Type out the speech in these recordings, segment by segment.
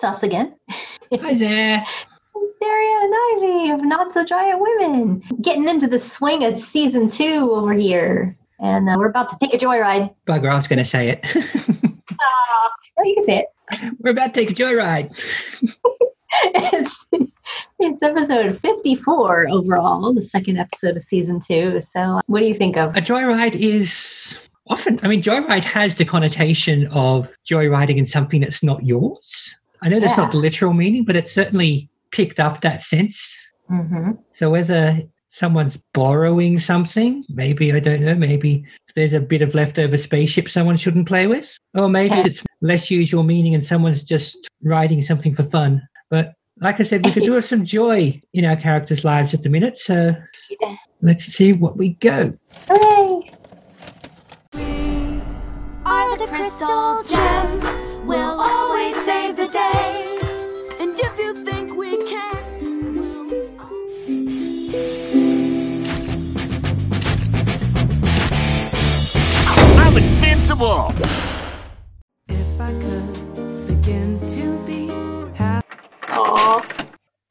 us again. Hi there. Wisteria and Ivy of Not So Giant Women. Getting into the swing of season 2 over here. And we're about to take a joyride. Bugger, I was going to say it. No, you can say it. We're about to take a joyride. It's episode 54 overall, the second episode of season 2. So what do you think of? A joyride is often, joyride has the connotation of joyriding in something that's not yours. I know that's not the literal meaning, but it's certainly picked up that sense. Mm-hmm. So whether someone's borrowing something, maybe, I don't know, maybe there's a bit of leftover spaceship someone shouldn't play with, or maybe it's less usual meaning and someone's just riding something for fun. But like I said, we could do have some joy in our characters' lives at the minute, so let's see what we go. Hooray! We are the Crystal Gems. We'll always save the day. And if you think we can, I'm invincible! if I could begin to be happy. Aww.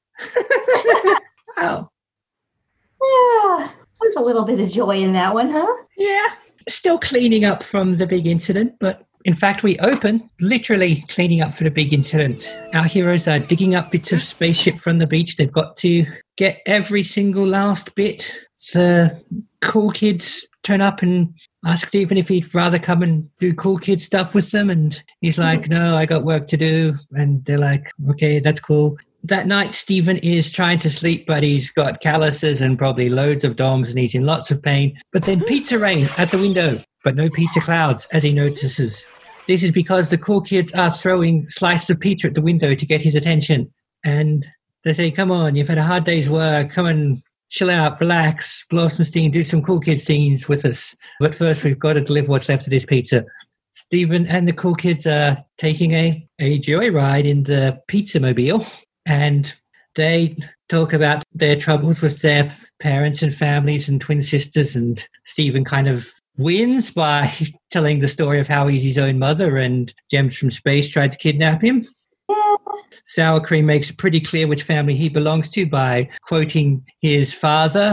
Oh, Yeah. There's a little bit of joy in that one, huh? yeah. Still cleaning up from the big incident, but in fact, we open literally cleaning up for the big incident. Our heroes are digging up bits of spaceship from the beach. They've got to get every single last bit. The cool kids turn up and ask Stephen if he'd rather come and do cool kid stuff with them. And he's like, no, I got work to do. And they're like, okay, that's cool. That night, Stephen is trying to sleep, but he's got calluses and probably loads of DOMs and he's in lots of pain. But then pizza rain at the window, but no pizza clouds, as he notices. This is because the cool kids are throwing slices of pizza at the window to get his attention. And they say, come on, you've had a hard day's work. Come and chill out, relax, blow some steam, do some cool kid scenes with us. But first, we've got to deliver what's left of this pizza. Stephen and the cool kids are taking a joyride in the pizza mobile. And they talk about their troubles with their parents and families and twin sisters. And Stephen kind of wins by telling the story of how he's his own mother and Gems from space tried to kidnap him. Yeah. Sour Cream makes it pretty clear which family he belongs to by quoting his father,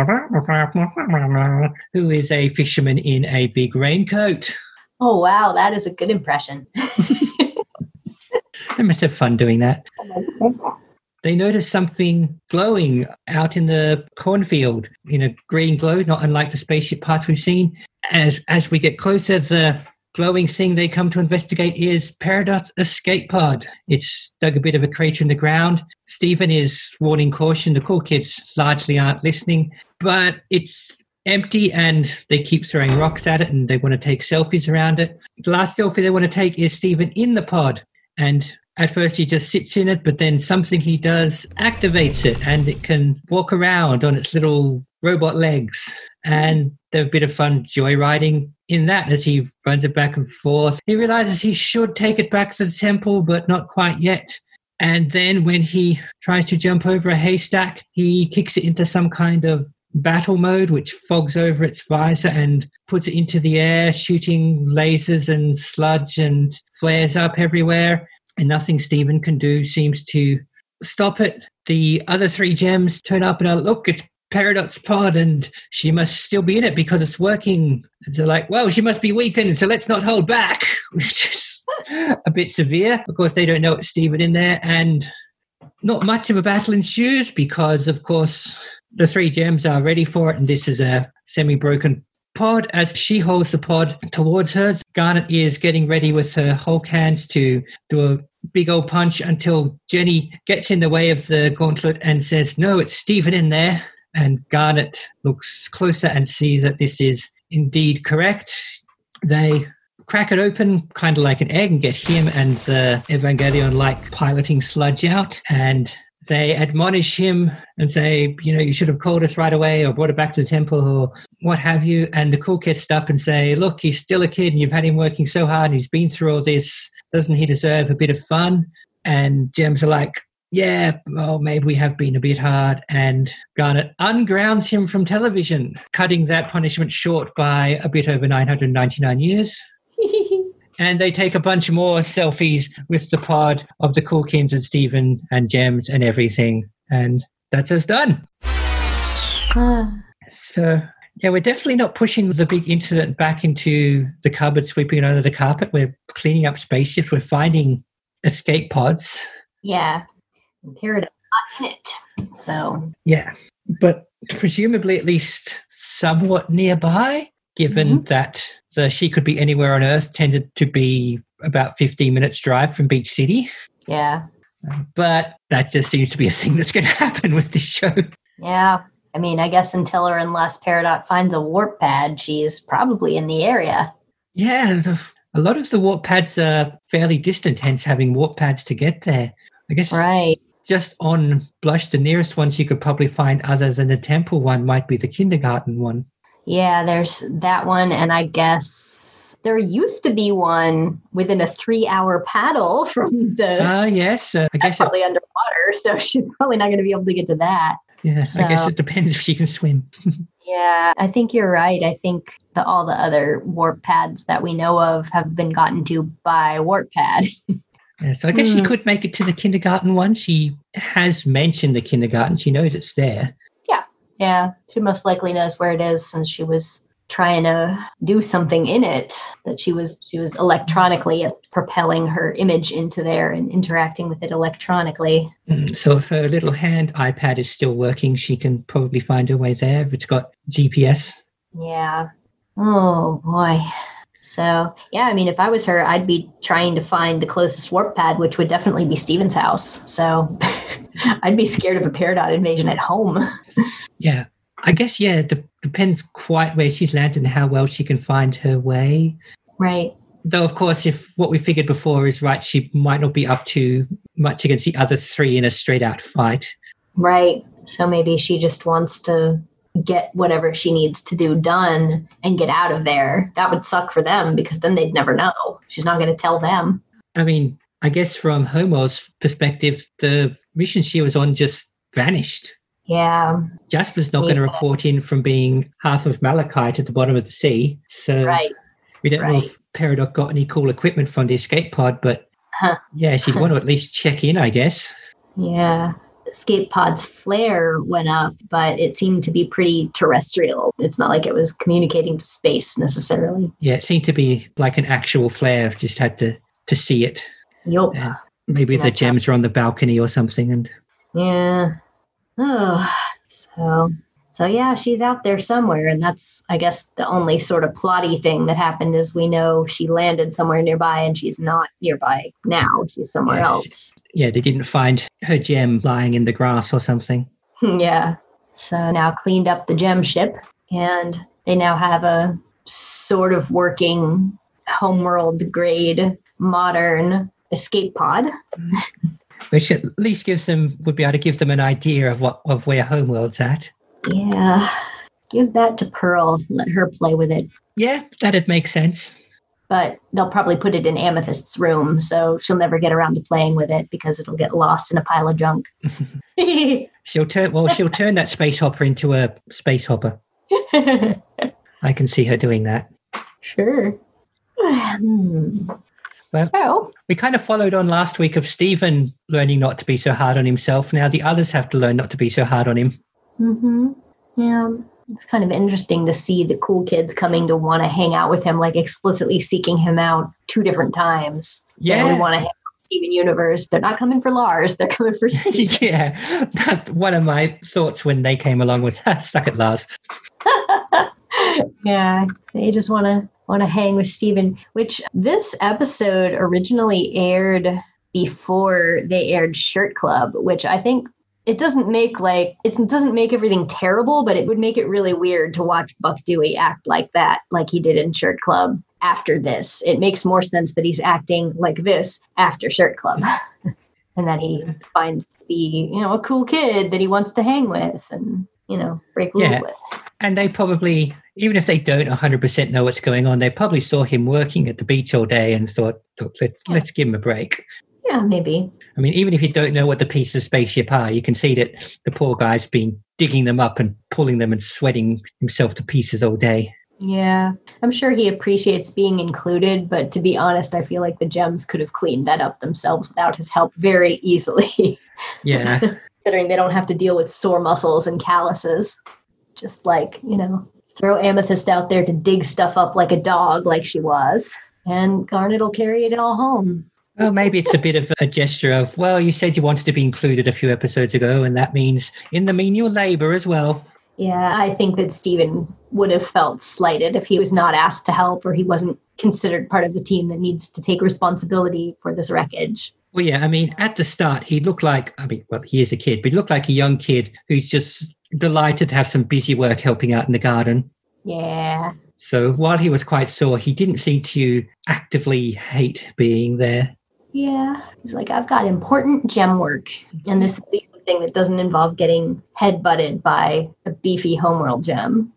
who is a fisherman in a big raincoat. Oh, wow. That is a good impression. They must have fun doing that. They notice something glowing out in the cornfield in a green glow, not unlike the spaceship parts we've seen. As we get closer, the glowing thing they come to investigate is Peridot's escape pod. It's dug a bit of a crater in the ground. Stephen is warning caution. The cool kids largely aren't listening, but it's empty and they keep throwing rocks at it and they want to take selfies around it. The last selfie they want to take is Stephen in the pod. And at first he just sits in it, but then something he does activates it and it can walk around on its little robot legs. And they have a bit of fun joyriding in that as he runs it back and forth. He realizes he should take it back to the temple, but not quite yet. And then when he tries to jump over a haystack, he kicks it into some kind of battle mode, which fogs over its visor and puts it into the air, shooting lasers and sludge and flares up everywhere. And nothing Stephen can do seems to stop it. The other 3 gems turn up and are, look, it's Peridot's pod and she must still be in it because it's working. And they're like, well, she must be weakened, so let's not hold back, which is a bit severe. Of course, they don't know it's Stephen in there. And not much of a battle ensues because, of course, the 3 gems are ready for it. And this is a semi-broken pod. As she holds the pod towards her, Garnet is getting ready with her Hulk hands to do a big old punch until Jenny gets in the way of the gauntlet and says, no, it's Stephen in there. And Garnet looks closer and sees that this is indeed correct. They crack it open, kind of like an egg, and get him and the Evangelion-like piloting sludge out. And they admonish him and say, you should have called us right away or brought it back to the temple or what have you. And the cool kids stop and say, look, he's still a kid and you've had him working so hard and he's been through all this. Doesn't he deserve a bit of fun? And Gems are like, yeah, well, maybe we have been a bit hard. And Garnet ungrounds him from television, cutting that punishment short by a bit over 999 years. And they take a bunch more selfies with the pod of the Coolkins and Steven and Gems and everything. And that's us done. So, yeah, we're definitely not pushing the big incident back into the cupboard, sweeping it under the carpet. We're cleaning up spaceships. We're finding escape pods. Yeah. Paradise not in it. So. Yeah. But presumably at least somewhat nearby, given that She Could Be Anywhere on Earth tended to be about 15 minutes drive from Beach City. Yeah. But that just seems to be a thing that's going to happen with this show. Yeah. I mean, I guess until or unless Peridot finds a warp pad, she's probably in the area. Yeah. A lot of the warp pads are fairly distant, hence having warp pads to get there. I guess just on Blush, the nearest ones you could probably find other than the temple one might be the kindergarten one. Yeah, there's that one, and I guess there used to be one within a 3-hour paddle from the... yes. I guess probably underwater, so she's probably not going to be able to get to that. Yeah, so, I guess it depends if she can swim. Yeah, I think you're right. I think all the other warp pads that we know of have been gotten to by warp pad. Yeah, so I guess she could make it to the kindergarten one. She has mentioned the kindergarten. She knows it's there. Yeah, she most likely knows where it is since she was trying to do something in it, that she was electronically propelling her image into there and interacting with it electronically. So if her little hand iPad is still working, she can probably find her way there if it's got GPS. Yeah. Oh, boy. So, yeah, I mean, if I was her, I'd be trying to find the closest warp pad, which would definitely be Steven's house. So I'd be scared of a Peridot invasion at home. Yeah, I guess, depends quite where she's landed and how well she can find her way. Right. Though, of course, if what we figured before is right, she might not be up to much against the other three in a straight-out fight. Right. So maybe she just wants to get whatever she needs to do done and get out of there. That would suck for them because then they'd never know. She's not going to tell them. I mean, I guess from Homer's perspective, the mission she was on just vanished. Yeah. Jasper's not going to report in from being half of Malachite at the bottom of the sea. So we don't know if Peridot got any cool equipment from the escape pod, but yeah, she'd want to at least check in, I guess. Yeah. Escape pod's flare went up, but it seemed to be pretty terrestrial. It's not like it was communicating to space necessarily. Yeah, it seemed to be like an actual flare. Just had to see it. Yup. Maybe the gems are on the balcony or something. And yeah. Oh, so yeah, she's out there somewhere, and that's, I guess, the only sort of plotty thing that happened is we know she landed somewhere nearby, and she's not nearby now. She's somewhere else. They didn't find her gem lying in the grass or something. Yeah. So now cleaned up the gem ship, and they now have a sort of working homeworld grade modern escape pod. Which at least would be able to give them an idea of where Homeworld's at. Yeah. Give that to Pearl. Let her play with it. Yeah, that'd make sense. But they'll probably put it in Amethyst's room, so she'll never get around to playing with it because it'll get lost in a pile of junk. She'll turn that space hopper into a space hopper. I can see her doing that. Sure. Well, we kind of followed on last week of Steven learning not to be so hard on himself. Now the others have to learn not to be so hard on him. Mm-hmm. Yeah. It's kind of interesting to see the cool kids coming to want to hang out with him, like explicitly seeking him out 2 different times. So we want to hang out with Steven Universe. They're not coming for Lars. They're coming for Steven. Yeah. One of my thoughts when they came along was, suck it, Lars. Yeah. They just want to hang with Steven, which this episode originally aired before they aired Shirt Club, which I think it doesn't make everything terrible, but it would make it really weird to watch Buck Dewey act like that, like he did in Shirt Club after this. It makes more sense that he's acting like this after Shirt Club. And that he finds to be, a cool kid that he wants to hang with and, break rules with. And they probably, even if they don't 100% know what's going on, they probably saw him working at the beach all day and thought, look, let's give him a break. Yeah, maybe. I mean, even if you don't know what the pieces of spaceship are, you can see that the poor guy's been digging them up and pulling them and sweating himself to pieces all day. Yeah, I'm sure he appreciates being included, but to be honest, I feel like the gems could have cleaned that up themselves without his help very easily. Yeah. Considering they don't have to deal with sore muscles and calluses. Just like, throw Amethyst out there to dig stuff up like a dog, like she was, and Garnet will carry it all home. Well, maybe it's a bit of a gesture of, well, you said you wanted to be included a few episodes ago, and that means in the menial labor as well. Yeah, I think that Steven would have felt slighted if he was not asked to help or he wasn't considered part of the team that needs to take responsibility for this wreckage. Well, yeah, I mean, at the start, he looked like, he is a kid, but he looked like a young kid who's just delighted to have some busy work helping out in the garden. Yeah. So while he was quite sore, he didn't seem to actively hate being there. Yeah. He's like, I've got important gem work, and this is the thing that doesn't involve getting head-butted by a beefy homeworld gem.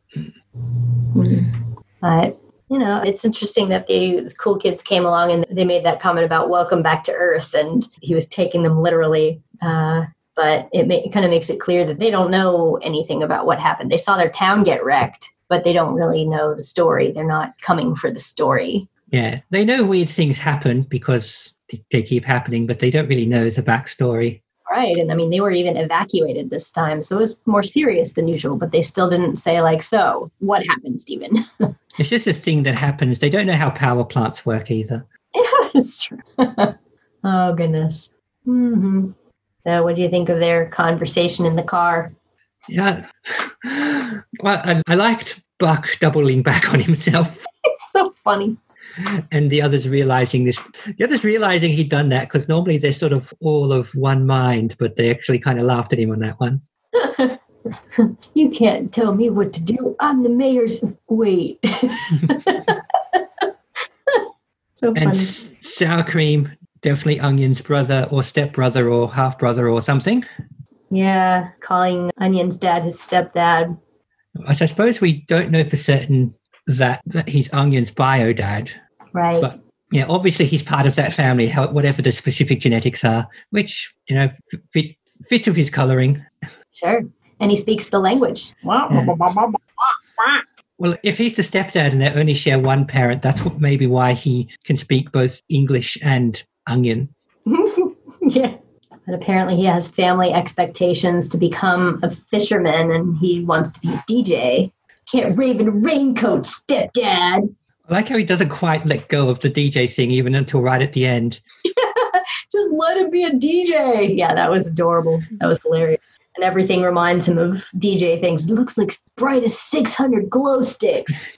But, it's interesting that the cool kids came along and they made that comment about welcome back to Earth, and he was taking them literally. But it kind of makes it clear that they don't know anything about what happened. They saw their town get wrecked, but they don't really know the story. They're not coming for the story. Yeah, they know weird things happen because they keep happening, but they don't really know the backstory. Right. And I mean, they were even evacuated this time. So it was more serious than usual, but they still didn't say so what happened, Stephen? It's just a thing that happens. They don't know how power plants work either. Yeah, that's true. Oh, goodness. Mm-hmm. So what do you think of their conversation in the car? Yeah. Well, I liked Buck doubling back on himself. It's so funny. And the others realizing he'd done that, because normally they're sort of all of one mind, but they actually kind of laughed at him on that one. You can't tell me what to do. I'm the mayor's... Wait. So funny. And Sour Cream, definitely Onion's brother or stepbrother or half-brother or something. Yeah, calling Onion's dad his stepdad. I suppose we don't know for certain that he's Onion's bio dad. Right. But yeah, obviously he's part of that family, whatever the specific genetics are, which, fits with his colouring. Sure. And he speaks the language. Yeah. Well, if he's the stepdad and they only share one parent, that's maybe why he can speak both English and Onion. Yeah. But apparently he has family expectations to become a fisherman, and he wants to be a DJ. Can't rave in a raincoat, stepdad. I like how he doesn't quite let go of the DJ thing even until right at the end. Just let him be a DJ. Yeah, that was adorable. That was hilarious. And everything reminds him of DJ things. It looks like bright as 600 glow sticks.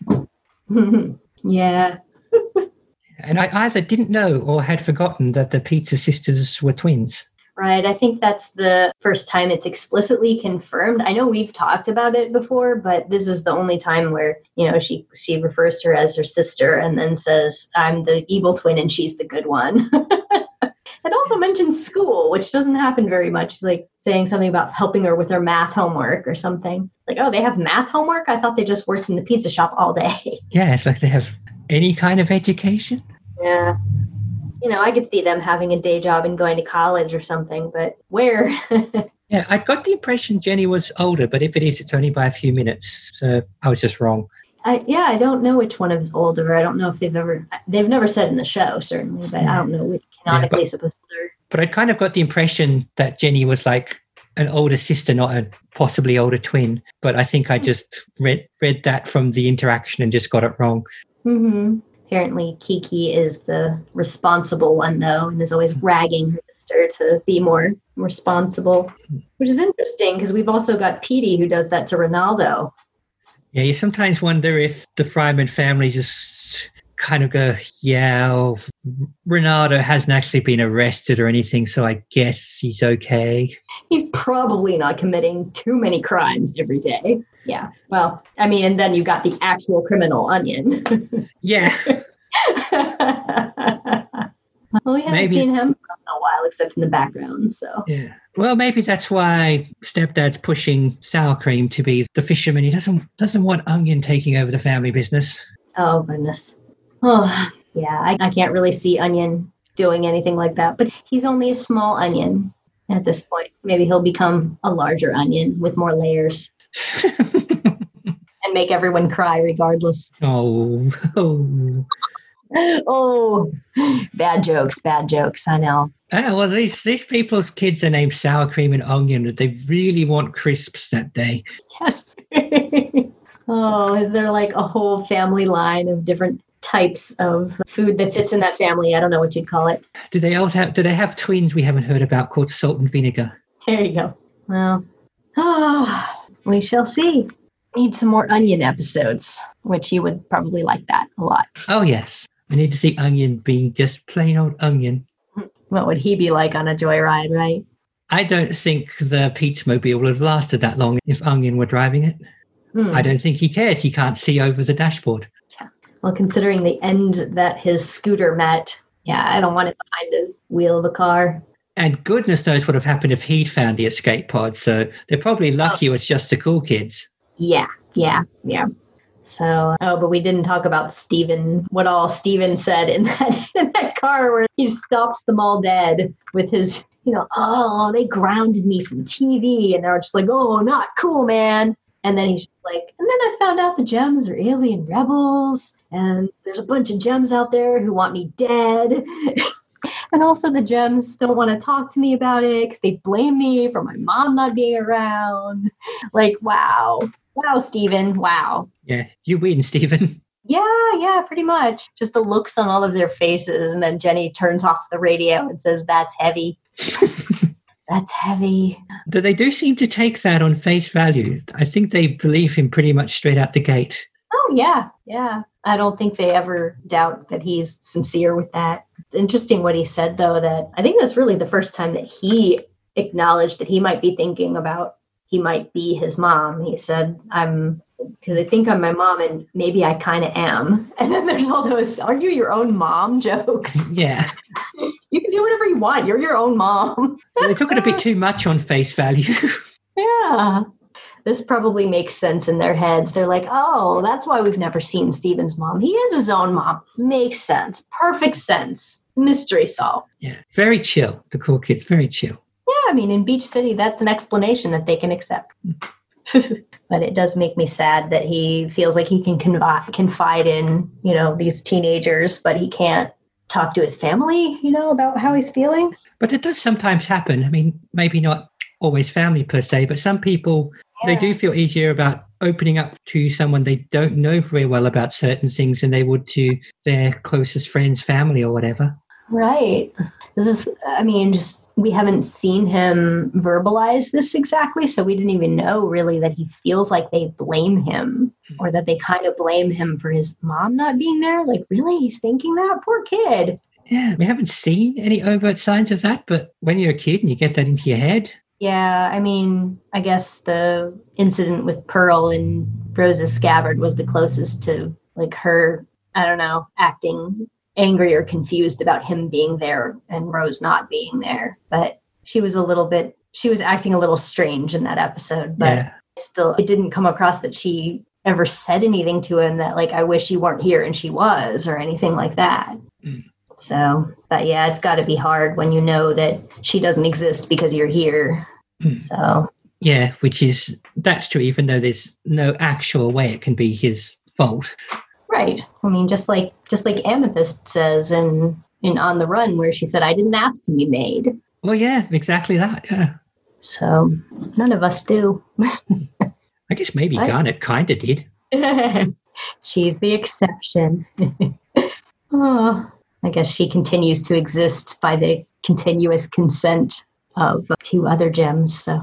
Yeah. And I either didn't know or had forgotten that the Pizza Sisters were twins. Right. I think that's the first time it's explicitly confirmed. I know we've talked about it before, but this is the only time where, she refers to her as her sister and then says, I'm the evil twin and she's the good one. It also mentions school, which doesn't happen very much. It's like saying something about helping her with her math homework or something. Like, oh, they have math homework? I thought they just worked in the pizza shop all day. Yeah, it's like they have any kind of education. Yeah. I could see them having a day job and going to college or something, but where? Yeah, I got the impression Jenny was older, but if it is, it's only by a few minutes. So I was just wrong. I don't know which one is older. I don't know if they've never said in the show, certainly, but I don't know which canonically supposed to. But I kind of got the impression that Jenny was like an older sister, not a possibly older twin. But I think I just read that from the interaction and just got it wrong. Mm-hmm. Apparently, Kiki is the responsible one, though, and is always ragging her sister to be more responsible, which is interesting because we've also got Petey who does that to Ronaldo. Yeah, you sometimes wonder if the Fryman family just kind of go, Ronaldo hasn't actually been arrested or anything, so I guess he's okay. He's probably not committing too many crimes every day. Yeah. Well, I mean, and then you got the actual criminal Onion. Yeah. Well, we haven't seen him for a while, except in the background, so. Yeah. Well, maybe that's why Stepdad's pushing Sour Cream to be the fisherman. He doesn't want Onion taking over the family business. Oh, goodness. Oh, yeah. I can't really see Onion doing anything like that, but he's only a small onion at this point. Maybe he'll become a larger onion with more layers. And make everyone cry regardless. Oh, oh. Oh, bad jokes, I know. Well, these people's kids are named Sour Cream and Onion. They really want crisps that day. Yes. Oh, is there like a whole family line of different types of food that fits in that family? I don't know what you'd call it. Do they have twins we haven't heard about called Salt and Vinegar? There you go. Well, we shall see. Need some more Onion episodes, which you would probably like that a lot. Oh, yes. I need to see Onion being just plain old Onion. What would he be like on a joyride, right? I don't think the Pizza-mobile would have lasted that long if Onion were driving it. I don't think he cares. He can't see over the dashboard. Yeah. Well, considering the end that his scooter met, I don't want it behind the wheel of a car. And goodness knows what would have happened if he'd found the escape pod. So they're probably lucky it was just the cool kids. Yeah. So, but we didn't talk about Steven, what all Steven said in that car where he stops them all dead with his, they grounded me from TV. And they're just like, oh, not cool, man. And then he's just like, and then I found out the gems are alien rebels. And there's a bunch of gems out there who want me dead. And also the gems don't want to talk to me about it because they blame me for my mom not being around. Like, wow. Wow, Steven. Wow. Yeah, you win, Steven. Yeah, pretty much. Just the looks on all of their faces. And then Jenny turns off the radio and says, that's heavy. That's heavy. They do seem to take that on face value. I think they believe him pretty much straight out the gate. Oh, yeah. I don't think they ever doubt that he's sincere with that. It's interesting what he said, though, that I think that's really the first time that he acknowledged that he might be thinking about he might be his mom. He said, because I think I'm my mom and maybe I kind of am. And then there's all those, are you your own mom jokes? Yeah. You can do whatever you want. You're your own mom. They took it a bit too much on face value. Yeah. This probably makes sense in their heads. They're like, oh, that's why we've never seen Steven's mom. He is his own mom. Makes sense. Perfect sense. Mystery solved. Yeah. Very chill. The cool kids, very chill. Yeah, I mean, in Beach City, that's an explanation that they can accept. But it does make me sad that he feels like he can confide in, these teenagers, but he can't talk to his family, about how he's feeling. But it does sometimes happen. I mean, maybe not always family per se, but some people, they do feel easier about opening up to someone they don't know very well about certain things than they would to their closest friends, family, or whatever. Right. This is, we haven't seen him verbalize this exactly, so we didn't even know really that he feels like they blame him or that they kind of blame him for his mom not being there. Like, really? He's thinking that? Poor kid. Yeah, we haven't seen any overt signs of that, but when you're a kid and you get that into your head. Yeah, I guess the incident with Pearl and Rose's scabbard was the closest to, like, her, acting angry or confused about him being there and Rose not being there. But she was acting a little strange in that episode, but still, it didn't come across that she ever said anything to him that, like, I wish you weren't here, and she was, or anything like that. So, but yeah, it's got to be hard when you know that she doesn't exist because you're here. So yeah, that's true, even though there's no actual way it can be his fault. Right. I mean, just like Amethyst says in On the Run, where she said, I didn't ask to be made. Well, yeah, exactly that. Yeah. So none of us do. I guess maybe Garnet kind of did. She's the exception. Oh, I guess she continues to exist by the continuous consent of 2 other gems. So,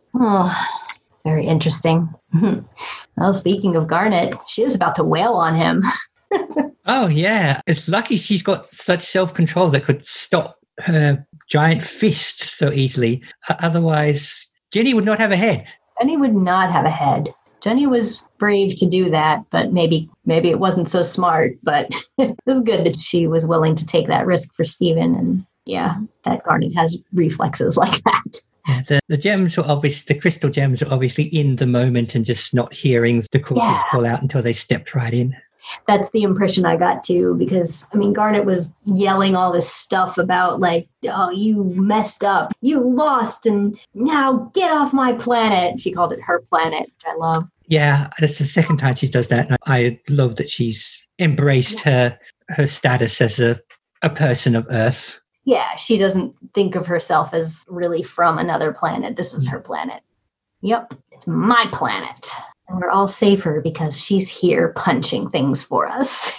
very interesting. Well, speaking of Garnet, she is about to wail on him. Oh, yeah. It's lucky she's got such self-control that could stop her giant fist so easily. Otherwise, Jenny would not have a head. Jenny would not have a head. Jenny was brave to do that, but maybe it wasn't so smart. But it was good that she was willing to take that risk for Steven. And yeah, that Garnet has reflexes like that. Yeah, the gems were the crystal gems were obviously in the moment and just not hearing the cool kids call out until they stepped right in. That's the impression I got too, because Garnet was yelling all this stuff about, like, oh, you messed up, you lost, and now get off my planet. She called it her planet, which I love. Yeah, that's the second time she does that. And I love that she's embraced her status as a person of Earth. Yeah, she doesn't think of herself as really from another planet. This is her planet. Yep, it's my planet. And we're all safer because she's here punching things for us.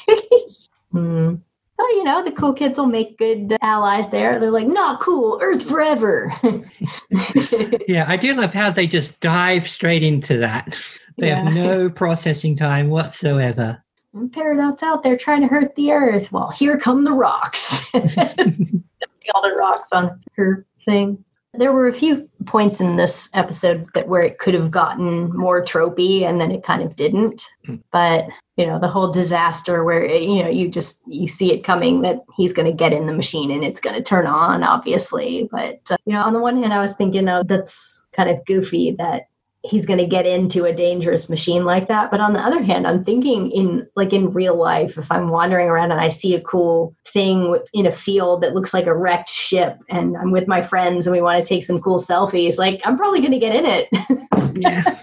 Well, the cool kids will make good allies there. They're like, not cool, Earth forever. Yeah, I do love how they just dive straight into that. They have no processing time whatsoever. And Peridot's out there trying to hurt the Earth. Well, here come the rocks. All the rocks on her thing. There were a few points in this episode where it could have gotten more tropey, and then it kind of didn't. But the whole disaster where you see it coming, that he's going to get in the machine and it's going to turn on, obviously. But on the one hand, I was thinking, that's kind of goofy that he's going to get into a dangerous machine like that. But on the other hand, I'm thinking in real life, if I'm wandering around and I see a cool thing in a field that looks like a wrecked ship and I'm with my friends and we want to take some cool selfies, like I'm probably going to get in it. Yeah.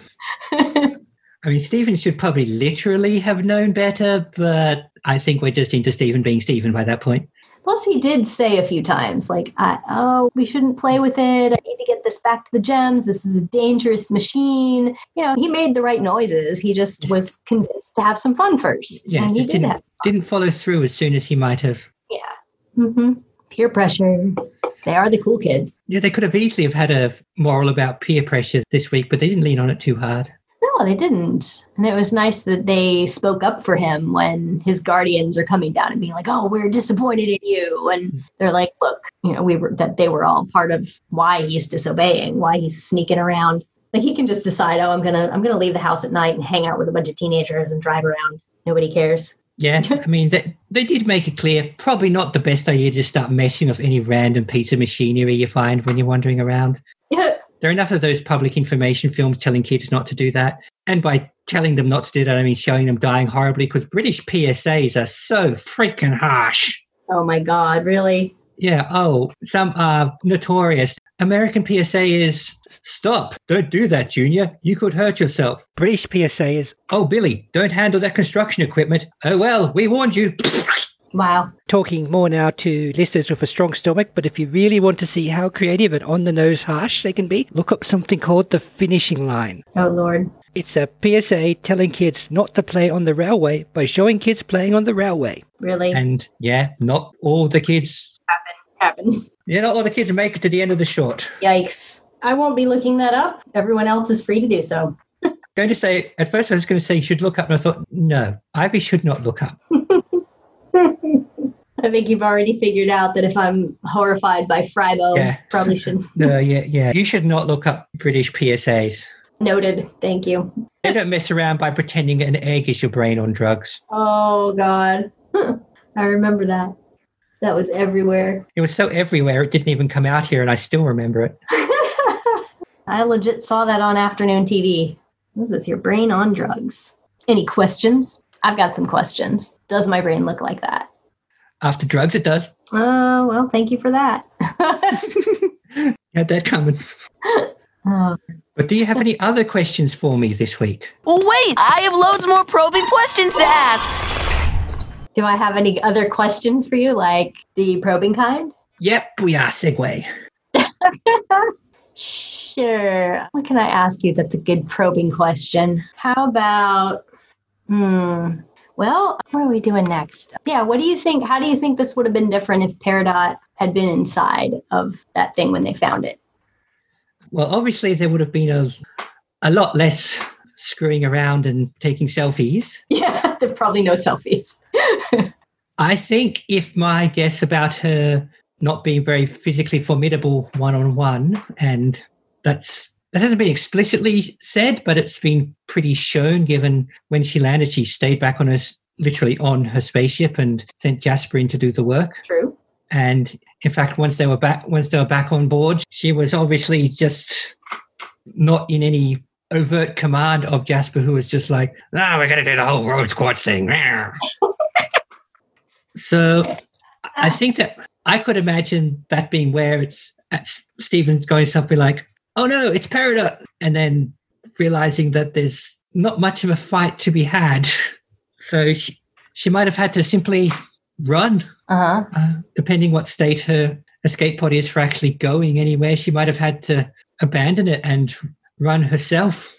I mean, Stephen should probably literally have known better, but I think we're just into Stephen being Stephen by that point. Plus, he did say a few times, like, we shouldn't play with it. I need to get this back to the gems. This is a dangerous machine. He made the right noises. He just was convinced to have some fun first. Yeah, and just didn't follow through as soon as he might have. Yeah. Mm-hmm. Peer pressure. They are the cool kids. Yeah, they could have easily have had a moral about peer pressure this week, but they didn't lean on it too hard. No, they didn't. And it was nice that they spoke up for him when his guardians are coming down and being like, "Oh, we're disappointed in you." And they're like, "Look, they were all part of why he's disobeying, why he's sneaking around. Like he can just decide, I'm gonna leave the house at night and hang out with a bunch of teenagers and drive around. Nobody cares." Yeah, I mean, they did make it clear, probably not the best idea to start messing with any random piece of machinery you find when you're wandering around. Yeah. There are enough of those public information films telling kids not to do that. And by telling them not to do that, I mean showing them dying horribly, because British PSAs are so freaking harsh. Oh, my God, really? Yeah, some are notorious. American PSA is, "Stop, don't do that, Junior. You could hurt yourself." British PSA is, "Oh, Billy, don't handle that construction equipment. Oh, well, we warned you." Wow. Talking more now to listeners with a strong stomach, but if you really want to see how creative and on-the-nose harsh they can be, look up something called The Finishing Line. Oh, Lord. It's a PSA telling kids not to play on the railway by showing kids playing on the railway. Really? And, yeah, not all the kids... Happens. Yeah, not all the kids make it to the end of the short. Yikes. I won't be looking that up. Everyone else is free to do so. Going to say, at first I was going to say you should look up, and I thought, no, Ivy should not look up. I think you've already figured out that if I'm horrified by Frybo, probably shouldn't. No, yeah. You should not look up British PSAs. Noted. Thank you. They don't mess around by pretending an egg is your brain on drugs. Oh, God. I remember that. That was everywhere. It was so everywhere, it didn't even come out here, and I still remember it. I legit saw that on afternoon TV. This is your brain on drugs. Any questions? I've got some questions. Does my brain look like that? After drugs, it does. Oh, well, thank you for that. Had that coming. Oh. But do you have any other questions for me this week? Oh, wait! I have loads more probing questions to ask! Do I have any other questions for you, like the probing kind? Yep, we are. Segue. Sure. What can I ask you that's a good probing question? How about... Well, what are we doing next? Yeah, what do you think? How do you think this would have been different if Peridot had been inside of that thing when they found it? Well, obviously there would have been a lot less screwing around and taking selfies. Yeah, there's probably no selfies. I think if my guess about her not being very physically formidable one-on-one, and that hasn't been explicitly said, but it's been pretty shown, given when she landed, she stayed back literally on her spaceship and sent Jasper in to do the work. True. And in fact, once they were back on board, she was obviously just not in any overt command of Jasper, who was just like, we're going to do the whole Rhodes Quartz thing. So I think that I could imagine that being where Stephen's going something like, "Oh no, it's Peridot," and then realizing that there's not much of a fight to be had. So she might have had to simply run. Depending what state her escape pod is for actually going anywhere, she might have had to abandon it and run herself.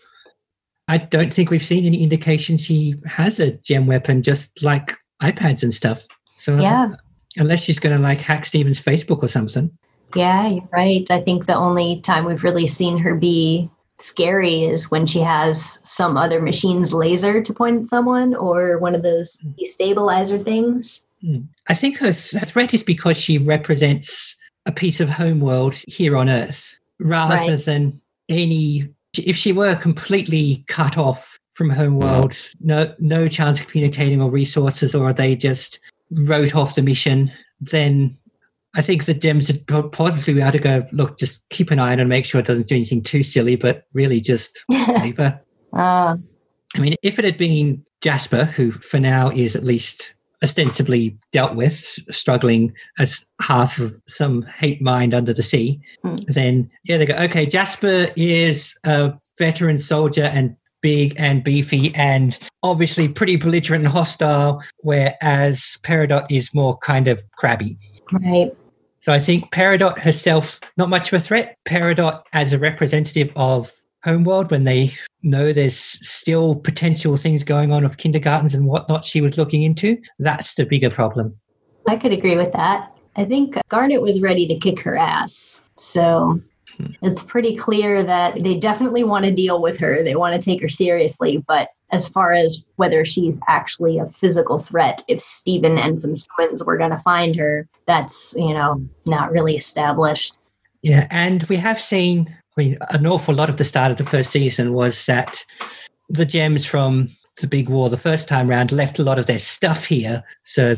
I don't think we've seen any indication she has a gem weapon, just like iPads and stuff. So unless she's going to like hack Steven's Facebook or something. Yeah, you're right. I think the only time we've really seen her be scary is when she has some other machine's laser to point at someone or one of those destabilizer things. I think her threat is because she represents a piece of homeworld here on Earth rather than any... If she were completely cut off from homeworld, no chance of communicating or resources, or they just wrote off the mission, then I think the gems would probably be able to go, look, just keep an eye on it and make sure it doesn't do anything too silly, but really just leave her. I mean, if it had been Jasper, who for now is at least ostensibly dealt with, struggling as half of some hate mind under the sea, then they go, okay, Jasper is a veteran soldier and big and beefy and obviously pretty belligerent and hostile, whereas Peridot is more kind of crabby. Right. So I think Peridot herself, not much of a threat. Peridot as a representative of Homeworld, when they know there's still potential things going on of kindergartens and whatnot she was looking into, that's the bigger problem. I could agree with that. I think Garnet was ready to kick her ass. So it's pretty clear that they definitely want to deal with her. They want to take her seriously. But as far as whether she's actually a physical threat, if Steven and some humans were going to find her, that's, not really established. Yeah, and we have seen... an awful lot of the start of the first season was that the gems from the big war the first time round left a lot of their stuff here. So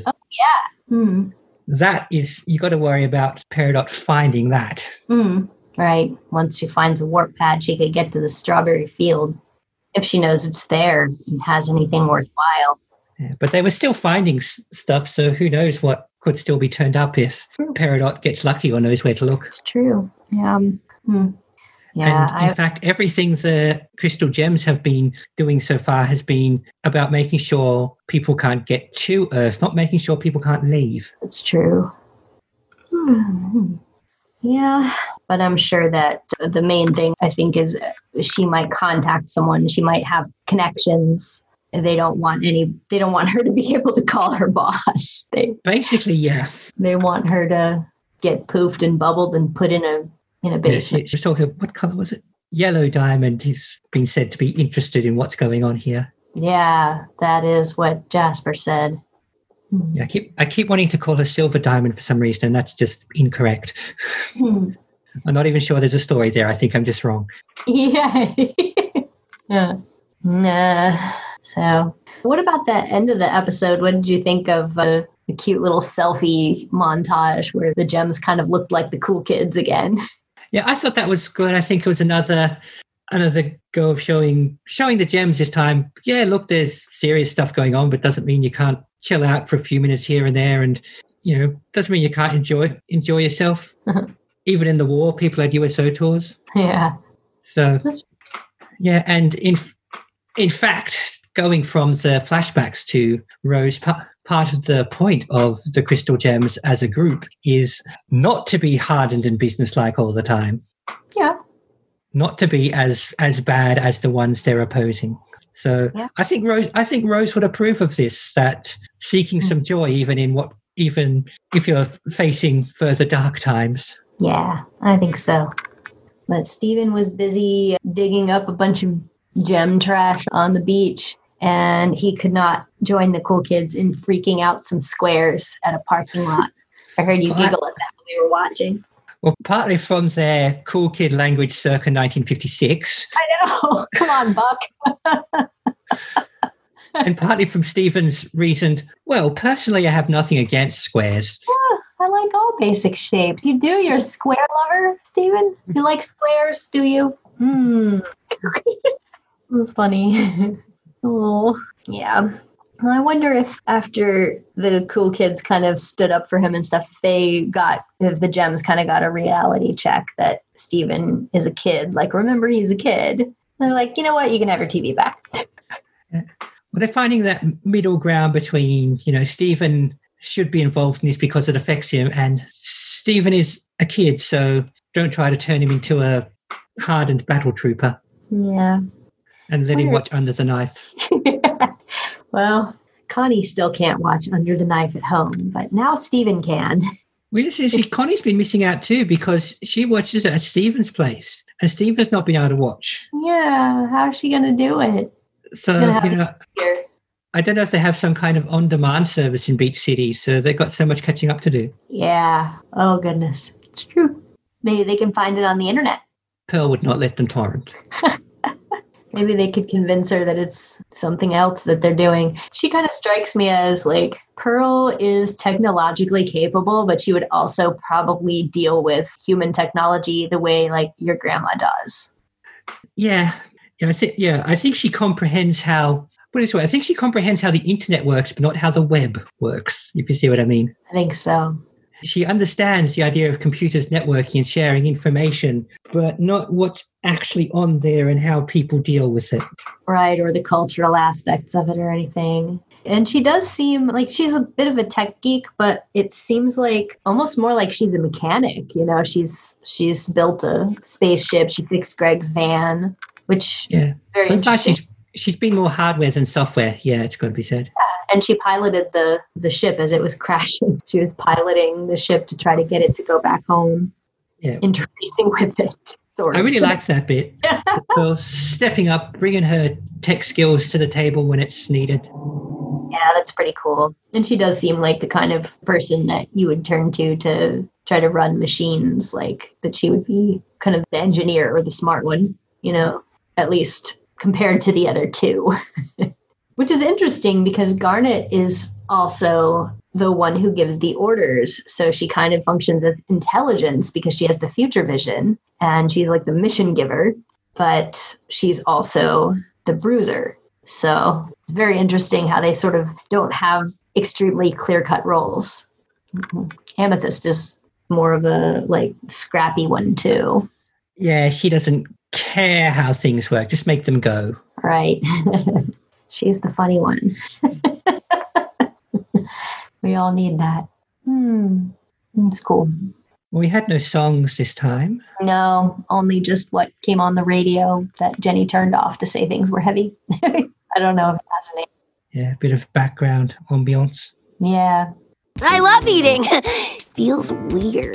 that is, you got to worry about Peridot finding that. Right. Once she finds a warp pad, she could get to the strawberry field if she knows it's there and has anything worthwhile. Yeah, but they were still finding stuff, so who knows what could still be turned up if Peridot gets lucky or knows where to look. It's true. Yeah. Yeah, and in fact, everything the Crystal Gems have been doing so far has been about making sure people can't get to Earth, not making sure people can't leave. It's true. Yeah, but I'm sure that the main thing, I think, is she might contact someone. She might have connections. They don't want her to be able to call her boss. Basically, yeah. They want her to get poofed and bubbled and put in a basement. She's talking, what color was it? Yellow Diamond. He's been said to be interested in what's going on here. Yeah, that is what Jasper said. Yeah, I keep wanting to call her Silver Diamond for some reason, and that's just incorrect. I'm not even sure there's a story there. I think I'm just wrong. Yeah. Nah. So, what about the end of the episode? What did you think of the cute little selfie montage where the gems kind of looked like the cool kids again? Yeah, I thought that was good. I think it was another go of showing the gems this time. Yeah, look, there's serious stuff going on, but doesn't mean you can't chill out for a few minutes here and there, and doesn't mean you can't enjoy yourself. Even in the war, people had USO tours. Yeah. So, yeah, and in fact, going from the flashbacks to Rose, part of the point of the Crystal Gems as a group is not to be hardened and businesslike all the time. Yeah. Not to be as bad as the ones they're opposing. So yeah. I think Rose would approve of this, that seeking some joy even if you're facing further dark times. Yeah, I think so. But Steven was busy digging up a bunch of gem trash on the beach, and he could not join the cool kids in freaking out some squares at a parking lot. I heard you giggle at that when we were watching. Well, partly from their cool kid language circa 1956. I know. Come on, Buck. And partly from Stephen's reasoned, well, personally, I have nothing against squares. Yeah, I like all basic shapes. You do? You're a square lover, Stephen? You like squares, do you? That's funny. Oh, yeah. Well, I wonder if after the cool kids kind of stood up for him and stuff, if the gems kind of got a reality check that Steven is a kid. Like, remember, he's a kid. They're like, you know what? You can have your TV back. Well, they're finding that middle ground between, Stephen should be involved in this because it affects him, and Stephen is a kid, so don't try to turn him into a hardened battle trooper. Yeah. And let him watch Under the Knife. Well, Connie still can't watch Under the Knife at home, but now Stephen can. Well, see, Connie's been missing out too because she watches it at Stephen's place, and Stephen's not been able to watch. Yeah, how's she going to do it? So, I don't know if they have some kind of on-demand service in Beach City, so they've got so much catching up to do. Yeah. Oh, goodness. It's true. Maybe they can find it on the internet. Pearl would not let them torrent. Maybe they could convince her that it's something else that they're doing. She kind of strikes me as like Pearl is technologically capable, but she would also probably deal with human technology the way like your grandma does. Yeah. I think she comprehends how. Put it this way, I think she comprehends how the internet works, but not how the web works. If you see what I mean. I think so. She understands the idea of computers networking and sharing information, but not what's actually on there and how people deal with it. Right, or the cultural aspects of it or anything. And she does seem like she's a bit of a tech geek, but it seems like almost more like she's a mechanic. She's built a spaceship. She fixed Greg's van, which very interesting. She's been more hardware than software. Yeah, it's got to be said. And she piloted the ship as it was crashing. She was piloting the ship to try to get it to go back home, interfacing with it. Sort of. I really liked that bit. The girl stepping up, bringing her tech skills to the table when it's needed. Yeah, that's pretty cool. And she does seem like the kind of person that you would turn to try to run machines, like that she would be kind of the engineer or the smart one, at least compared to the other two. Which is interesting because Garnet is also the one who gives the orders. So she kind of functions as intelligence because she has the future vision and she's like the mission giver, but she's also the bruiser. So it's very interesting how they sort of don't have extremely clear-cut roles. Amethyst is more of a like scrappy one too. Yeah, she doesn't care how things work. Just make them go. Right. She's the funny one. We all need that. It's cool. We had no songs this time. No, only just what came on the radio that Jenny turned off to say things were heavy. I don't know if it has a name. Yeah, a bit of background ambiance. Yeah. I love eating. Feels weird.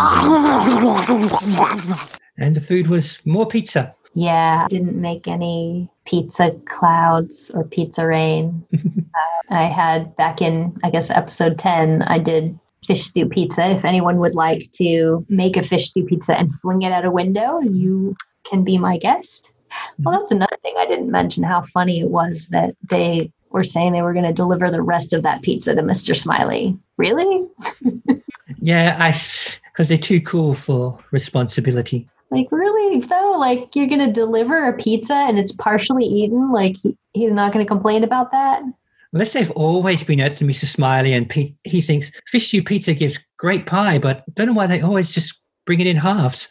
And the food was more pizza. Yeah, didn't make any pizza clouds or pizza rain. I had back in, I guess, episode 10, I did fish stew pizza. If anyone would like to make a fish stew pizza and fling it out a window, you can be my guest. Well, that's another thing I didn't mention, how funny it was that they were saying they were going to deliver the rest of that pizza to Mr. Smiley. Really? Yeah, because they're too cool for responsibility. Like, really, though? Like, you're going to deliver a pizza and it's partially eaten? Like, he's not going to complain about that? Unless they've always been out to Mr. Smiley and he thinks fish stew pizza gives great pie, but I don't know why they always just bring it in halves.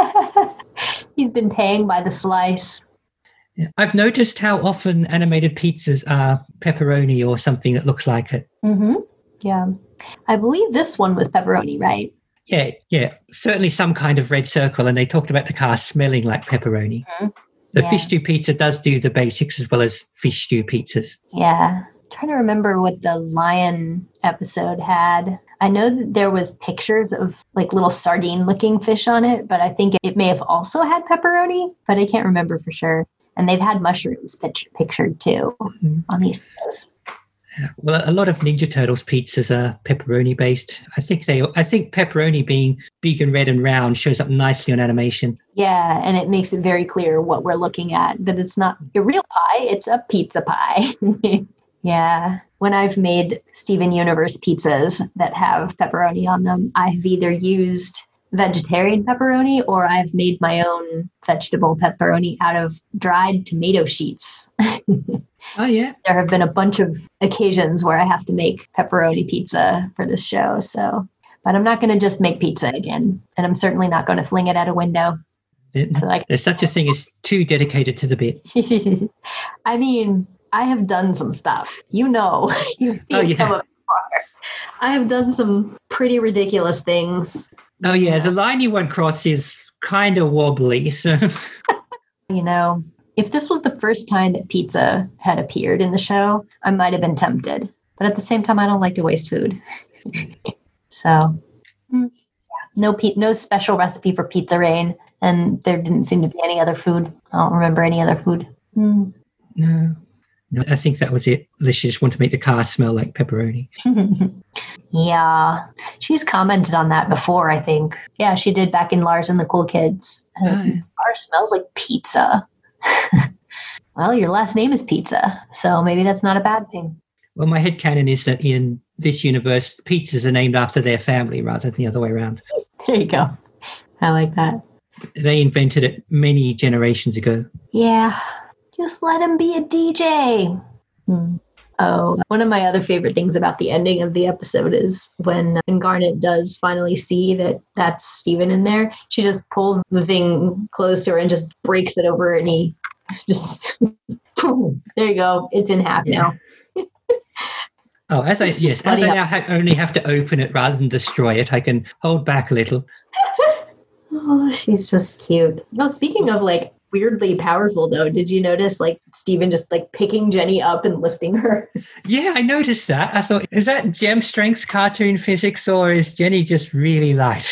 He's been paying by the slice. Yeah. I've noticed how often animated pizzas are pepperoni or something that looks like it. Mm-hmm. Yeah. I believe this one was pepperoni, right? Yeah. Certainly some kind of red circle, and they talked about the car smelling like pepperoni. Mm-hmm. So fish stew pizza does do the basics as well as fish stew pizzas. Yeah. I'm trying to remember what the lion episode had. I know that there was pictures of like little sardine-looking fish on it, but I think it may have also had pepperoni, but I can't remember for sure. And they've had mushrooms pictured too on these videos. Well, a lot of Ninja Turtles pizzas are pepperoni based. I think pepperoni being big and red and round shows up nicely on animation. Yeah, and it makes it very clear what we're looking at, that it's not a real pie, it's a pizza pie. Yeah. When I've made Steven Universe pizzas that have pepperoni on them, I've either used vegetarian pepperoni or I've made my own vegetable pepperoni out of dried tomato sheets. Oh, yeah. There have been a bunch of occasions where I have to make pepperoni pizza for this show. But I'm not going to just make pizza again. And I'm certainly not going to fling it out a window. There's such a thing as too dedicated to the bit. I mean, I have done some stuff. You know, you've seen some of it before. I have done some pretty ridiculous things. Oh, yeah. The line you won't cross is kind of wobbly. So, you know, if this was the first time that pizza had appeared in the show, I might have been tempted. But at the same time, I don't like to waste food. So, no special recipe for Pizza Rain. And there didn't seem to be any other food. I don't remember any other food. No, I think that was it. Alicia just wanted to make the car smell like pepperoni. Yeah. She's commented on that before, I think. Yeah, she did back in Lars and the Cool Kids. This car smells like pizza. Well, your last name is Pizza, so maybe that's not a bad thing. Well, my headcanon is that in this universe, pizzas are named after their family rather than the other way around. There you go. I like that. They invented it many generations ago. Yeah. Just let him be a DJ. Oh, one of my other favorite things about the ending of the episode is when Garnet does finally see that that's Steven in there, she just pulls the thing close to her and just breaks it over, and he just, boom, there you go. It's in half now. Oh, as I now only have to open it rather than destroy it, I can hold back a little. Oh, she's just cute. No, speaking of like weirdly powerful though, did you notice like Steven just like picking Jenny up and lifting her? Yeah, I noticed that. I thought, is that Gem strength cartoon physics or is Jenny just really light?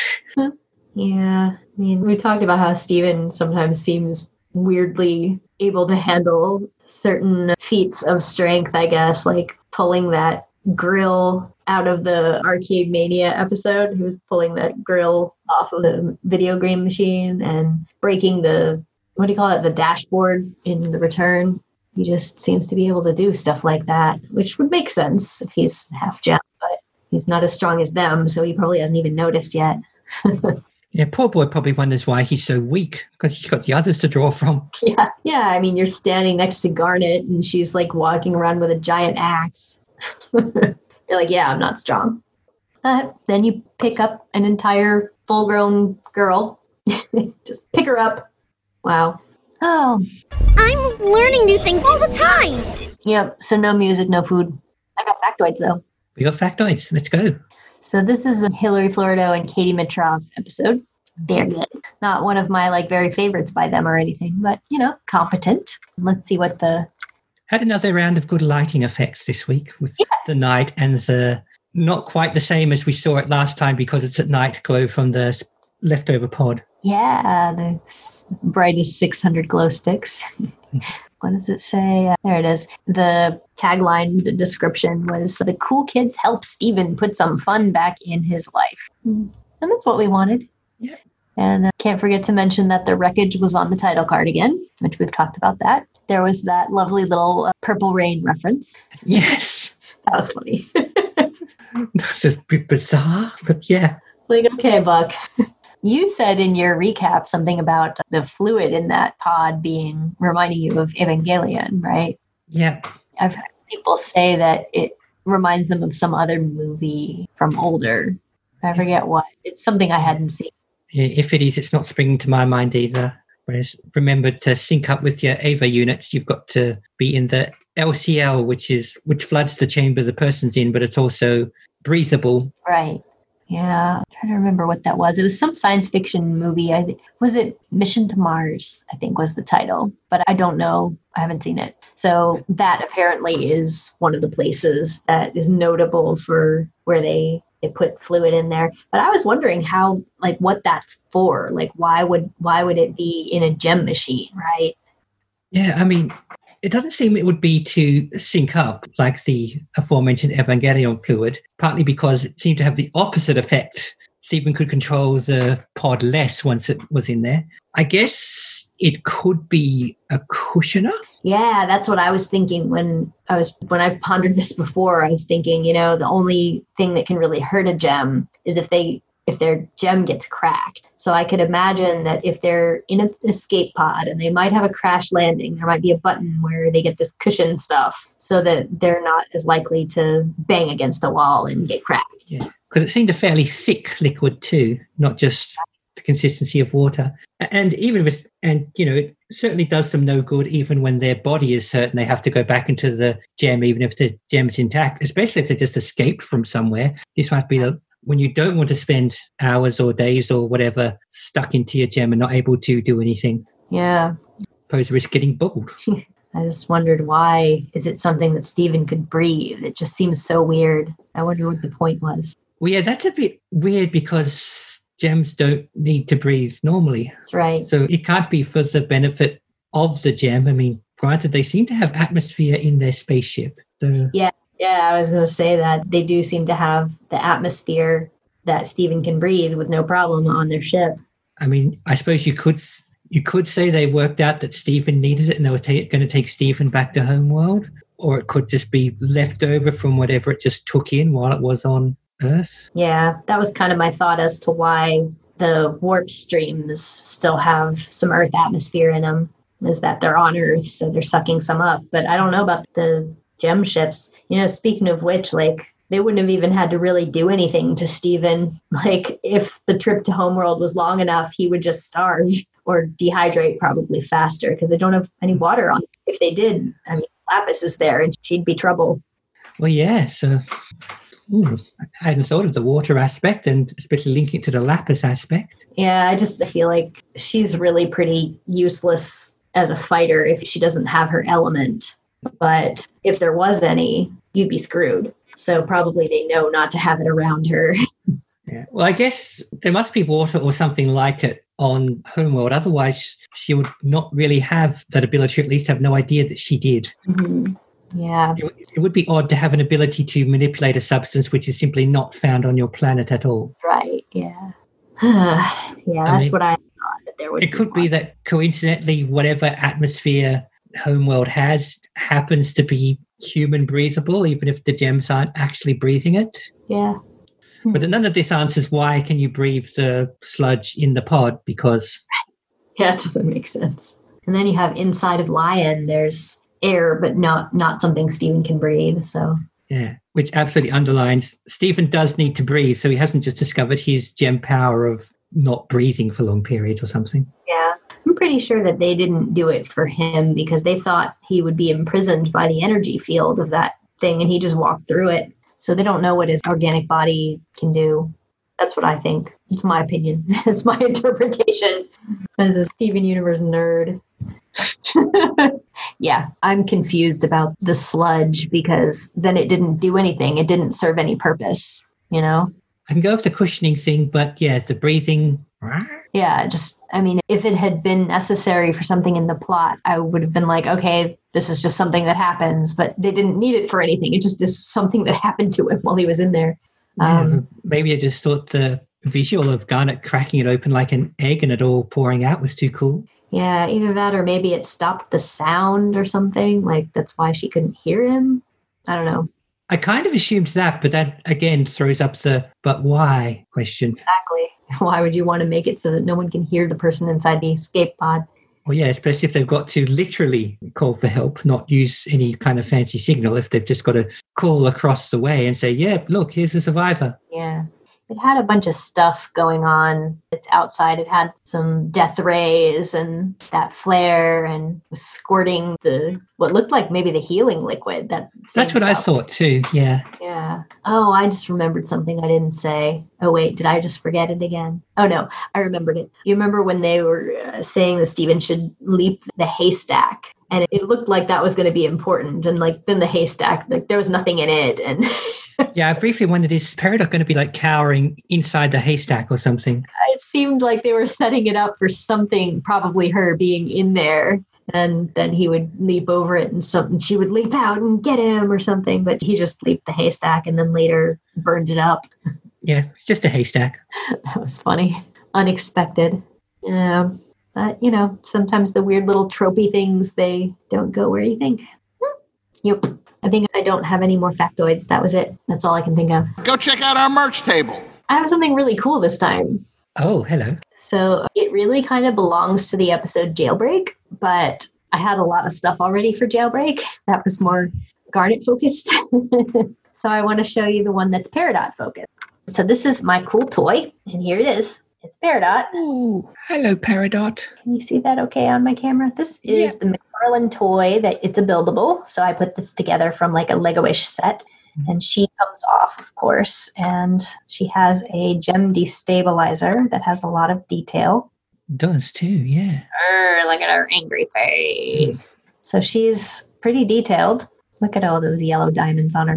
Yeah, I mean, we talked about how Steven sometimes seems weirdly able to handle certain feats of strength, I guess, like pulling that grill out of the Arcade Mania episode. He was pulling that grill off of the video game machine and breaking the, what do you call it, the dashboard in The Return. He just seems to be able to do stuff like that, which would make sense if he's half gem, but he's not as strong as them, so he probably hasn't even noticed yet. Yeah, poor boy probably wonders why he's so weak, because he's got the others to draw from. Yeah. I mean, you're standing next to Garnet, and she's like walking around with a giant axe. You're like, yeah, I'm not strong. But then you pick up an entire full-grown girl. Just pick her up. Wow. Oh. I'm learning new things all the time. Yep. So no music, no food. I got factoids, though. We got factoids. Let's go. So this is a Hillary Florido and Katie Mitrov episode. They're good. Not one of my like very favorites by them or anything, but you know, competent. Let's see what the... Had another round of good lighting effects this week with the night and the not quite the same as we saw it last time because it's at night glow from the leftover pod. Yeah, the brightest 600 glow sticks. What does it say? There it is. The tagline, the description was, the cool kids help Steven put some fun back in his life. And that's what we wanted. Yeah. And can't forget to mention that the wreckage was on the title card again, which we've talked about that. There was that lovely little Purple Rain reference. Yes. That was funny. That's a bit bizarre, but yeah. Like, okay, Buck. You said in your recap something about the fluid in that pod reminding you of Evangelion, right? Yeah. I've heard people say that it reminds them of some other movie from older. I forget what. It's something I hadn't seen. If it is, it's not springing to my mind either. Whereas remember to sync up with your AVA units, you've got to be in the LCL, which floods the chamber the person's in, but it's also breathable. Right. Yeah, I'm trying to remember what that was. It was some science fiction movie. Was it Mission to Mars, I think was the title, but I don't know. I haven't seen it. So that apparently is one of the places that is notable for where they put fluid in there. But I was wondering how, like, what that's for. Like, why would it be in a gem machine, right? Yeah, I mean, it doesn't seem it would be to sync up like the aforementioned Evangelion fluid, partly because it seemed to have the opposite effect. Steven could control the pod less once it was in there. I guess it could be a cushioner. Yeah, that's what I was thinking when I pondered this before. I was thinking, you know, the only thing that can really hurt a gem is if their gem gets cracked. So I could imagine that if they're in an escape pod and they might have a crash landing, there might be a button where they get this cushion stuff so that they're not as likely to bang against a wall and get cracked. Yeah, because it seemed a fairly thick liquid too, not just consistency of water. And even if it's, and you know, it certainly does them no good even when their body is hurt and they have to go back into the gem, even if the gem's intact, especially if they just escaped from somewhere. This might be when you don't want to spend hours or days or whatever stuck into your gem and not able to do anything. Yeah. Pose a risk getting bubbled. I just wondered, why is it something that Stephen could breathe? It just seems so weird. I wonder what the point was. Well, yeah, that's a bit weird because gems don't need to breathe normally. That's right. So it can't be for the benefit of the gem. I mean, granted, they seem to have atmosphere in their spaceship. So. Yeah, I was going to say that they do seem to have the atmosphere that Stephen can breathe with no problem on their ship. I mean, I suppose you could say they worked out that Stephen needed it and they were going to take Stephen back to Homeworld, or it could just be left over from whatever it just took in while it was on Earth. Yeah, that was kind of my thought as to why the warp streams still have some Earth atmosphere in them, is that they're on Earth, so they're sucking some up. But I don't know about the gem ships. You know, speaking of which, like, they wouldn't have even had to really do anything to Stephen. Like, if the trip to Homeworld was long enough, he would just starve or dehydrate probably faster because they don't have any water on. If they did, I mean, Lapis is there and she'd be trouble. Well, yeah, so I hadn't thought of the water aspect and especially linking it to the Lapis aspect. Yeah, I feel like she's really pretty useless as a fighter if she doesn't have her element. But if there was any, you'd be screwed. So probably they know not to have it around her. Yeah. Well, I guess there must be water or something like it on Homeworld. Otherwise, she would not really have that ability, or at least have no idea that she did. Mm-hmm. Yeah. It would be odd to have an ability to manipulate a substance which is simply not found on your planet at all. Right, yeah. That's what I thought. That there would. It could be that coincidentally, whatever atmosphere Homeworld has happens to be human breathable, even if the gems aren't actually breathing it. Yeah. But none of this answers why can you breathe the sludge in the pod, because... Yeah, it doesn't make sense. And then you have inside of Lion, there's air, but not something Stephen can breathe, so... Yeah, which absolutely underlines Stephen does need to breathe, so he hasn't just discovered his gem power of not breathing for long periods or something. Yeah. I'm pretty sure that they didn't do it for him because they thought he would be imprisoned by the energy field of that thing, and he just walked through it. So they don't know what his organic body can do. That's what I think. It's my opinion. It's my interpretation as a Steven Universe nerd. Yeah, I'm confused about the sludge because then it didn't do anything. It didn't serve any purpose, you know? I can go with the cushioning thing, but yeah, the breathing... Yeah, if it had been necessary for something in the plot, I would have been like, okay, this is just something that happens, but they didn't need it for anything. It just is something that happened to him while he was in there. Maybe I just thought the visual of Garnet cracking it open like an egg and it all pouring out was too cool. Yeah, either that or maybe it stopped the sound or something. Like, that's why she couldn't hear him. I don't know. I kind of assumed that, but that again throws up the "but why" question. Exactly. Why would you want to make it so that no one can hear the person inside the escape pod? Well, yeah, especially if they've got to literally call for help, not use any kind of fancy signal. If they've just got to call across the way and say, yeah, look, here's a survivor. Yeah. It had a bunch of stuff going on. It's outside. It had some death rays and that flare and was squirting what looked like maybe the healing liquid. That's what I thought too. Yeah. Yeah. Oh, I just remembered something I didn't say. Oh, wait, did I just forget it again? Oh, no, I remembered it. You remember when they were saying that Stephen should leap the haystack? And it looked like that was going to be important. And then the haystack, there was nothing in it. And yeah, I briefly wondered, is Peridot going to be cowering inside the haystack or something? It seemed like they were setting it up for something, probably her being in there. And then he would leap over it and she would leap out and get him or something. But he just leaped the haystack and then later burned it up. Yeah, it's just a haystack. That was funny. Unexpected. Yeah. But, sometimes the weird little tropey things, they don't go where you think. Yep. I think I don't have any more factoids. That was it. That's all I can think of. Go check out our merch table. I have something really cool this time. Oh, hello. So it really kind of belongs to the episode Jailbreak, but I had a lot of stuff already for Jailbreak. That was more Garnet focused. So I want to show you the one that's Peridot focused. So this is my cool toy, and here it is. It's Peridot. Oh, hello, Peridot. Can you see that okay on my camera? This is the McFarlane toy that it's a buildable. So I put this together from like a Lego-ish set. And she comes off, of course, and she has a gem destabilizer that has a lot of detail. Does too, yeah. Look at her angry face. So she's pretty detailed. Look at all those yellow diamonds on her.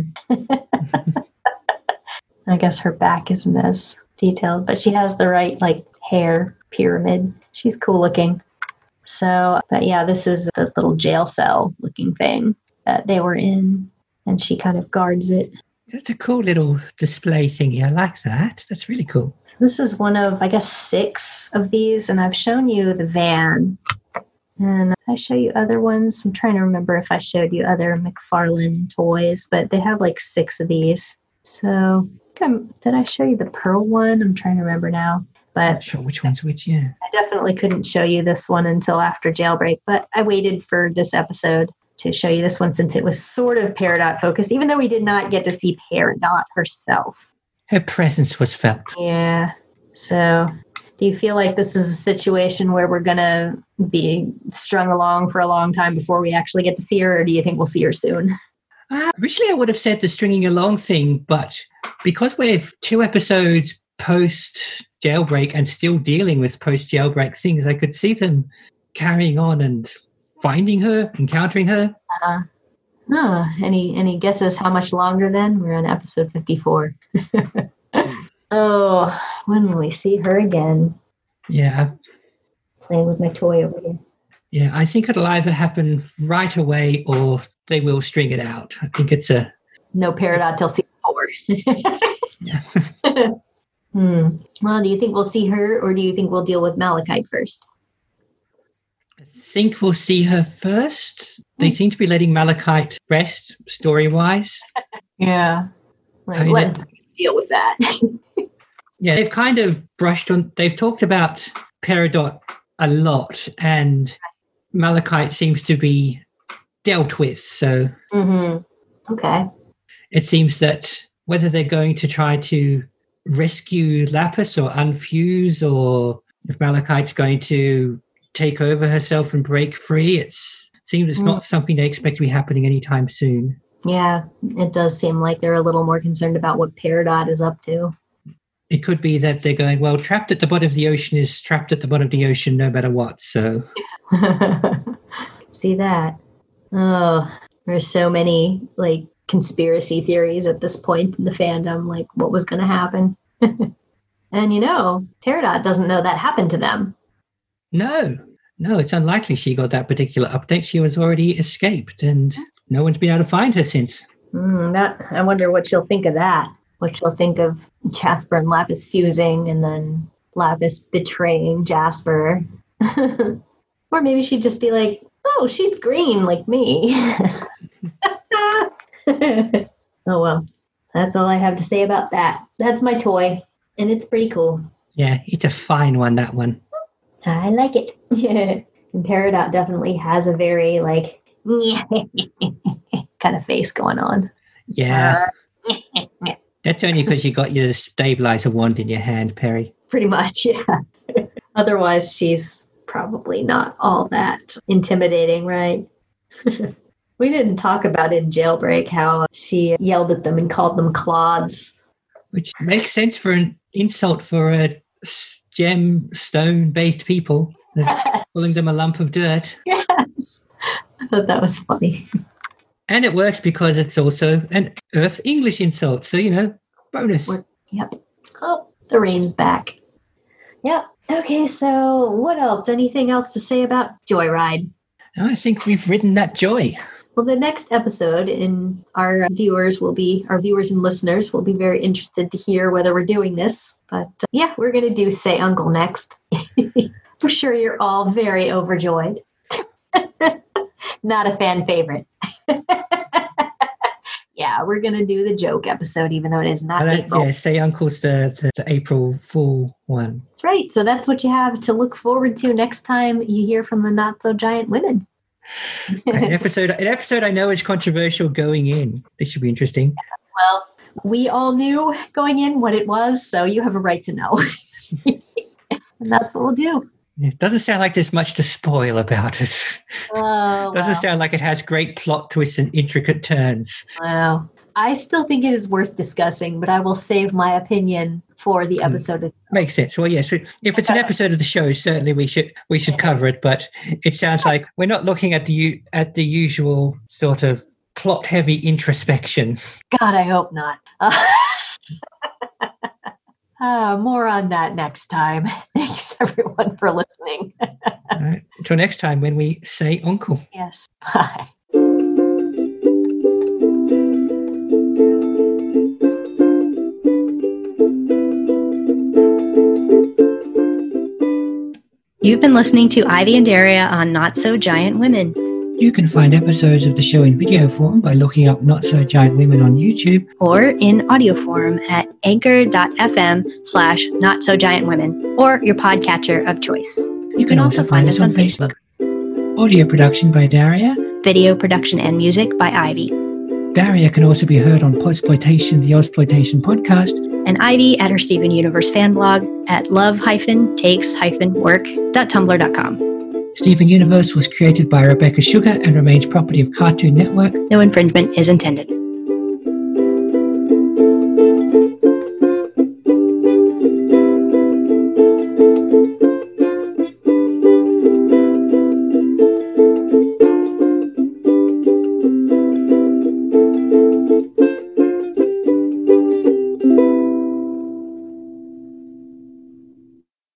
I guess her back isn't as detailed, but she has the right like hair pyramid. She's cool looking. So, but yeah, this is the little jail cell looking thing that they were in. And she kind of guards it. That's a cool little display thingy. I like that. That's really cool. This is one of, I guess, 6 of these. And I've shown you the van. And I show you other ones. I'm trying to remember if I showed you other McFarlane toys. But they have like 6 of these. So did I show you the pearl one? I'm trying to remember now. But not sure which one's which, yeah. I definitely couldn't show you this one until after Jailbreak. But I waited for this episode to show you this one since it was sort of Peridot focused, even though we did not get to see Peridot herself. Her presence was felt. Yeah. So do you feel like this is a situation where we're going to be strung along for a long time before we actually get to see her, or do you think we'll see her soon? Originally, I would have said the stringing along thing, but because we're 2 episodes post-Jailbreak and still dealing with post-Jailbreak things, I could see them carrying on and finding her, encountering her. Any guesses how much longer then? We're on episode 54. Oh, when will we see her again? Yeah. Playing with my toy over here. Yeah, I think it'll either happen right away or they will string it out. I think it's a... No Peridot till season 4. Yeah. Well, do you think we'll see her, or do you think we'll deal with Malachite first? I think we'll see her first. They seem to be letting Malachite rest story-wise. Yeah. Let us deal with that. Yeah, they've kind of brushed on... They've talked about Peridot a lot, and Malachite seems to be dealt with, so... Mm-hmm. Okay. It seems that whether they're going to try to rescue Lapis or unfuse, or if Malachite's going to take over herself and break free, it seems it's not something they expect to be happening anytime soon. Yeah, it does seem like they're a little more concerned about what Peridot is up to. It could be that they're going, well, trapped at the bottom of the ocean is trapped at the bottom of the ocean no matter what, so... See that? Oh, there's so many, like, conspiracy theories at this point in the fandom, like what was going to happen. And, Peridot doesn't know that happened to them. No, it's unlikely she got that particular update. She was already escaped, and no one's been able to find her since. I wonder what she'll think of that. What she'll think of Jasper and Lapis fusing, and then Lapis betraying Jasper. Or maybe she'd just be like, oh, she's green like me. Oh, well. That's all I have to say about that. That's my toy, and it's pretty cool. Yeah, it's a fine one, that one. I like it. And Peridot definitely has a very, like, kind of face going on. Yeah. That's only because you got your stabilizer wand in your hand, Perry. Pretty much, yeah. Otherwise, she's probably not all that intimidating, right? We didn't talk about in Jailbreak how she yelled at them and called them clods. Which makes sense for an insult for a gemstone-based people. Calling them a lump of dirt. Yes. I thought that was funny. And it works because it's also an Earth English insult. So, bonus. Yep. Oh, the rain's back. Yep. Okay, so what else? Anything else to say about Joyride? I think we've ridden that joy. Well, the next episode, our viewers and listeners will be very interested to hear whether we're doing this. But yeah, we're going to do Say Uncle next. I'm sure you're all very overjoyed. Not a fan favorite. Yeah, we're going to do the joke episode, even though it is not April. Yeah, Say Uncle's the April Fool one. That's right. So that's what you have to look forward to next time you hear from the Not So Giant Women. An episode I know is controversial going in. This should be interesting. Well, we all knew going in what it was, so you have a right to know. And that's what we'll do. It doesn't sound like there's much to spoil about it. Oh, Doesn't sound like it has great plot twists and intricate turns. Wow. I still think it is worth discussing, but I will save my opinion for the episode. Makes sense. Well, yes. If it's an episode of the show, certainly we should cover it. But it sounds like we're not looking at the usual sort of plot-heavy introspection. God, I hope not. More on that next time. Thanks, everyone, for listening. All right. Until next time when we say uncle. Yes. Bye. You've been listening to Ivy and Daria on Not So Giant Women. You can find episodes of the show in video form by looking up Not So Giant Women on YouTube. Or in audio form at anchor.fm/NotSoGiantWomen or your podcatcher of choice. You can also find us on Facebook. Audio production by Daria. Video production and music by Ivy. Daria can also be heard on Podsploitation, the Ozploitation podcast. And Ivy at her Steven Universe fan blog at love-takes-work.tumblr.com. Steven Universe was created by Rebecca Sugar and remains property of Cartoon Network. No infringement is intended.